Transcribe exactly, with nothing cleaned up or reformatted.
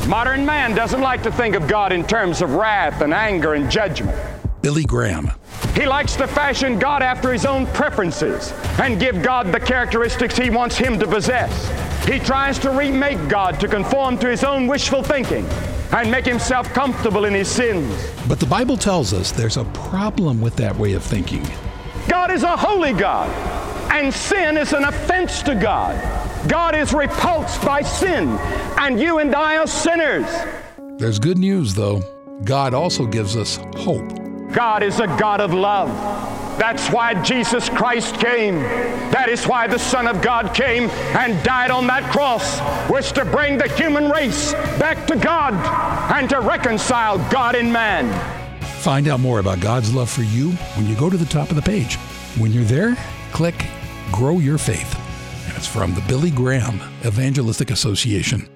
Modern man doesn't like to think of God in terms of wrath and anger and judgment. Billy Graham. He likes to fashion God after his own preferences and give God the characteristics he wants him to possess. He tries to remake God to conform to his own wishful thinking and make himself comfortable in his sins. But the Bible tells us there's a problem with that way of thinking. God is a holy God, and sin is an offense to God. God is repulsed by sin, and you and I are sinners. There's good news, though. God also gives us hope. God is a God of love. That's why Jesus Christ came. That is why the Son of God came and died on that cross, was to bring the human race back to God and to reconcile God and man. Find out more about God's love for you when you go to the top of the page. When you're there, click Grow Your Faith. And it's from the Billy Graham Evangelistic Association.